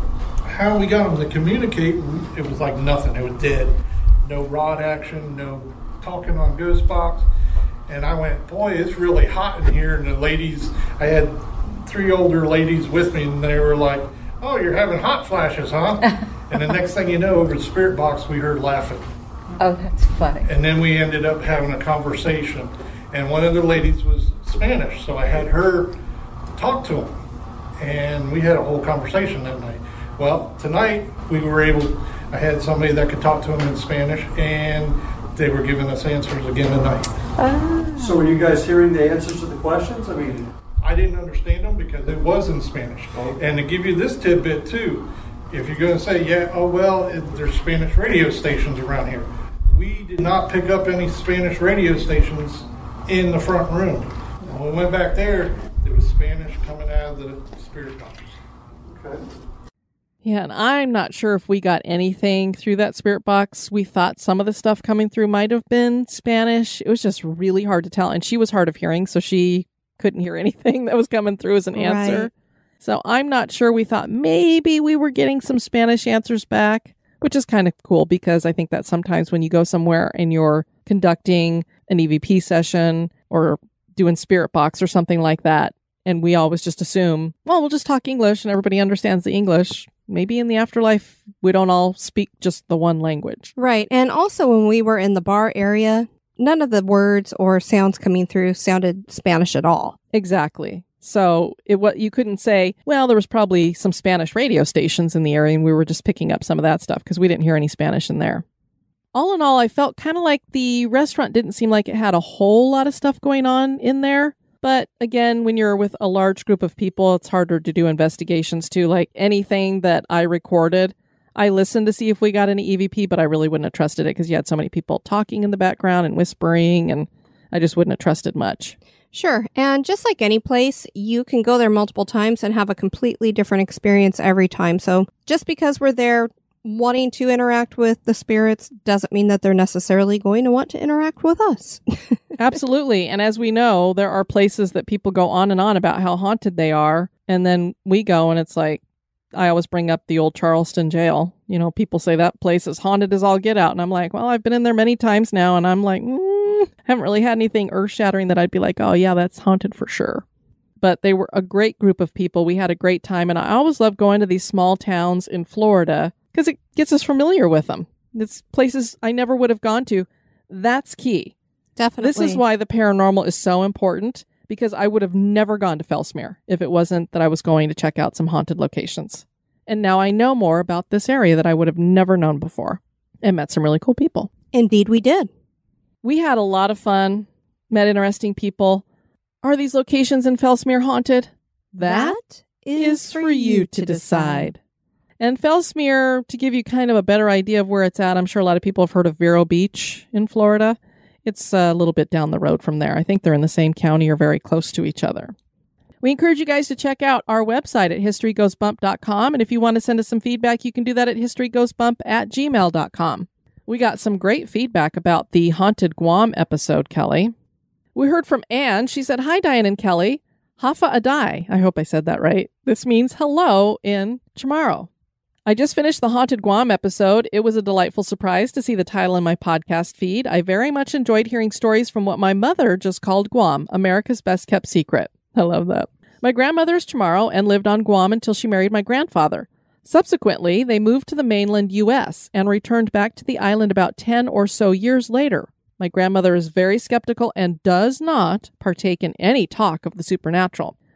how we got them to communicate, it was like nothing. It was dead. No rod action, no talking on Ghost Box. And I went, boy, it's really hot in here. And the ladies, I had three older ladies with me, and they were like, oh, you're having hot flashes, huh? And the next thing you know, over the spirit box, we heard laughing. Oh, that's funny. And then we ended up having a conversation. And one of the ladies was Spanish, so I had her talk to them. And we had a whole conversation that night. Well, tonight, we were able, I had somebody that could talk to them in Spanish, and they were giving us answers again tonight. Ah. So were you guys hearing the answers to the questions? I mean, I didn't understand them because it was in Spanish. Okay. And to give you this tidbit too, if you're going to say, yeah, oh, well, it, there's Spanish radio stations around here. We did not pick up any Spanish radio stations in the front room. When we went back there, there was Spanish coming out of the spirit box. Okay. Yeah, and I'm not sure if we got anything through that spirit box. We thought some of the stuff coming through might have been Spanish. It was just really hard to tell. And she was hard of hearing, so she couldn't hear anything that was coming through as an answer. Right. So I'm not sure. We thought maybe we were getting some Spanish answers back, which is kind of cool because I think that sometimes when you go somewhere and you're conducting an E V P session or doing spirit box or something like that, and we always just assume, well, we'll just talk English and everybody understands the English. Maybe in the afterlife, we don't all speak just the one language. Right. And also when we were in the bar area, none of the words or sounds coming through sounded Spanish at all. Exactly. So it what you couldn't say, well, there was probably some Spanish radio stations in the area and we were just picking up some of that stuff because we didn't hear any Spanish in there. All in all, I felt kind of like the restaurant didn't seem like it had a whole lot of stuff going on in there. But again, when you're with a large group of people, it's harder to do investigations too. Like anything that I recorded, I listened to see if we got any E V P, but I really wouldn't have trusted it because you had so many people talking in the background and whispering, and I just wouldn't have trusted much. Sure. And just like any place, you can go there multiple times and have a completely different experience every time. So just because we're there wanting to interact with the spirits doesn't mean that they're necessarily going to want to interact with us. Absolutely. And as we know, there are places that people go on and on about how haunted they are. And then we go and it's like, I always bring up the old Charleston jail. You know, people say that place is haunted as all get out. And I'm like, well, I've been in there many times now. And I'm like, mm, haven't really had anything earth shattering that I'd be like, oh yeah, that's haunted for sure. But they were a great group of people. We had a great time. And I always love going to these small towns in Florida because it gets us familiar with them. It's places I never would have gone to. That's key. Definitely. This is why the paranormal is so important, because I would have never gone to Fellsmere if it wasn't that I was going to check out some haunted locations. And now I know more about this area that I would have never known before and met some really cool people. Indeed, we did. We had a lot of fun, met interesting people. Are these locations in Fellsmere haunted? That, that is for you to decide. And Fellsmere, to give you kind of a better idea of where it's at, I'm sure a lot of people have heard of Vero Beach in Florida. It's a little bit down the road from there. I think they're in the same county or very close to each other. We encourage you guys to check out our website at history goes bump dot com. And if you want to send us some feedback, you can do that at history goes bump at gmail dot com. We got some great feedback about the Haunted Guam episode, Kelly. We heard from Anne. She said, hi, Diane and Kelly. Hafa Adai. I hope I said that right. This means hello in Chamorro. I just finished the Haunted Guam episode. It was a delightful surprise to see the title in my podcast feed. I very much enjoyed hearing stories from what my mother just called Guam, America's best kept secret. I love that. My grandmother is Chamorro and lived on Guam until she married my grandfather. Subsequently, they moved to the mainland U S and returned back to the island about ten or so years later. My grandmother is very skeptical and does not partake in any talk of the supernatural.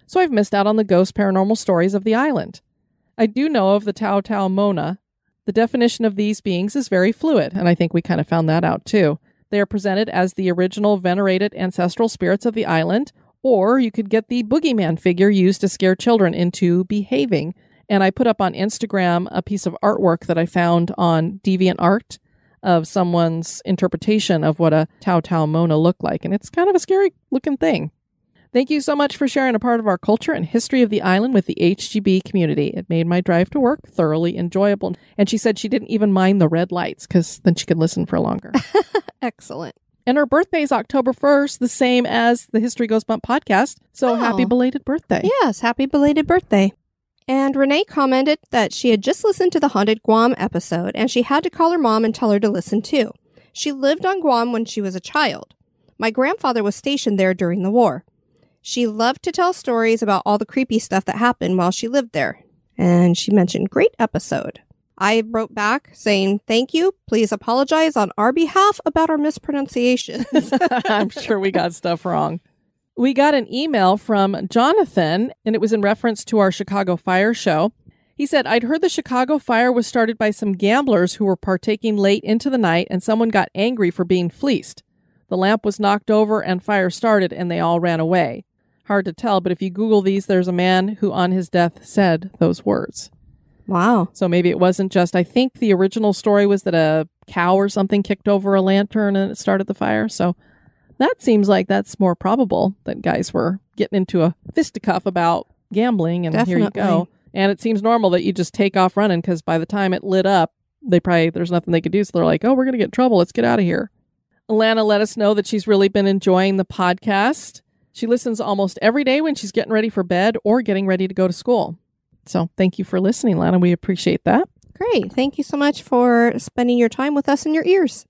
so I've missed out on the ghost paranormal stories of the island. I do know of the Tau Tau Mona. The definition of these beings is very fluid, and I think we kind of found that out too. They are presented as the original venerated ancestral spirits of the island, or you could get the boogeyman figure used to scare children into behaving. And I put up on Instagram a piece of artwork that I found on DeviantArt of someone's interpretation of what a Tau Tau Mona looked like, and it's kind of a scary looking thing. Thank you so much for sharing a part of our culture and history of the island with the H G B community. It made my drive to work thoroughly enjoyable. And she said she didn't even mind the red lights because then she could listen for longer. Excellent. And her birthday is October first, the same as the History Goes Bump podcast. So Oh. happy belated birthday. Yes, happy belated birthday. And Renee commented that she had just listened to the Haunted Guam episode and she had to call her mom and tell her to listen too. She lived on Guam when she was a child. My grandfather was stationed there during the war. She loved to tell stories about all the creepy stuff that happened while she lived there. And she mentioned, great episode. I wrote back saying, thank you. Please apologize on our behalf about our mispronunciations. I'm sure we got stuff wrong. We got an email from Jonathan, and it was in reference to our Chicago Fire show. He said, I'd heard the Chicago Fire was started by some gamblers who were partaking late into the night, and someone got angry for being fleeced. The lamp was knocked over and fire started, and they all ran away. Hard to tell, but if you Google these, there's a man who on his death said those words. Wow. So maybe it wasn't just, I think the original story was that a cow or something kicked over a lantern and it started the fire. So that seems like that's more probable, that guys were getting into a fisticuff about gambling, and Definitely. here you go. And it seems normal that you just take off running, because by the time it lit up, they probably, there's nothing they could do. So they're like, oh, we're going to get in trouble. Let's get out of here. Alana let us know that she's really been enjoying the podcast. She listens almost every day when she's getting ready for bed or getting ready to go to school. So thank you for listening, Lana. We appreciate that. Great. Thank you so much for spending your time with us in your ears.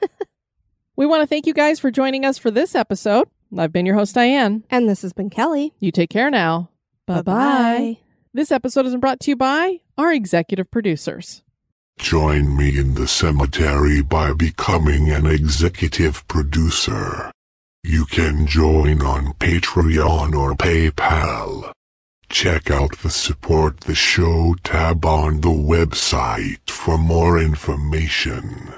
We want to thank you guys for joining us for this episode. I've been your host, Diane. And this has been Kelly. You take care now. Bye-bye. Bye-bye. This episode is brought to you by our executive producers. Join me in the cemetery by becoming an executive producer. You can join on Patreon or PayPal. Check out the Support the Show tab on the website for more information.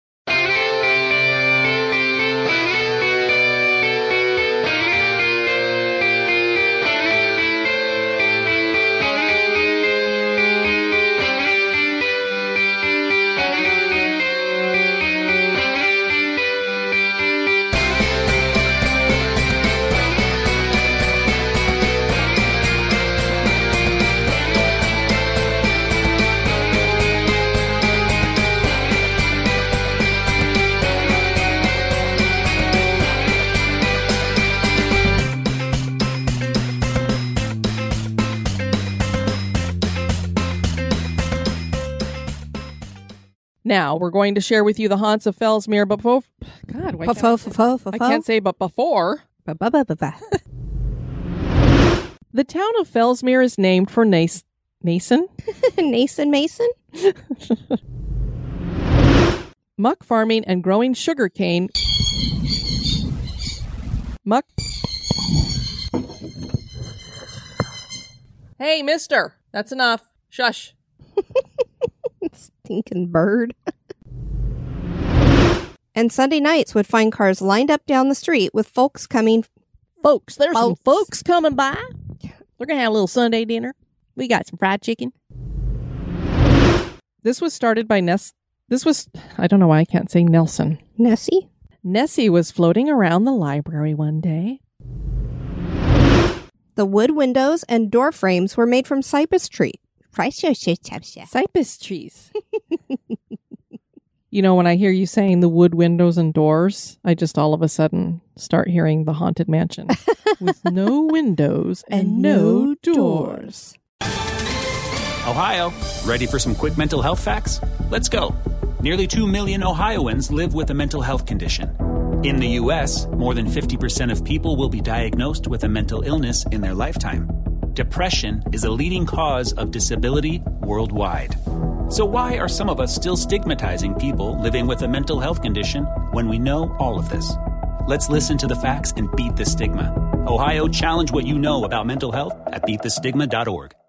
Now, we're going to share with you the haunts of Fellsmere, but before... God, why can't I, say, I can't say but before. The town of Fellsmere is named for Nas- Nason? Nason Mason? Muck farming and growing sugarcane. Muck... Hey, mister! That's enough. Shush. Stinking bird. And Sunday nights would find cars lined up down the street with folks coming. Folks, there's folks. some folks coming by. We're going to have a little Sunday dinner. We got some fried chicken. This was started by Ness. This was, I don't know why I can't say Nelson. Nessie? Nessie was floating around the library one day. The wood windows and door frames were made from cypress tree. Cypress trees. You know, when I hear you saying the wood windows and doors, I just all of a sudden start hearing the Haunted Mansion with no windows and, and no doors. Ohio, ready for some quick mental health facts? Let's go. Nearly two million Ohioans live with a mental health condition. In the U S, more than fifty percent of people will be diagnosed with a mental illness in their lifetime. Depression is a leading cause of disability worldwide. So why are some of us still stigmatizing people living with a mental health condition when we know all of this? Let's listen to the facts and beat the stigma. Ohio, challenge what you know about mental health at beat the stigma dot org.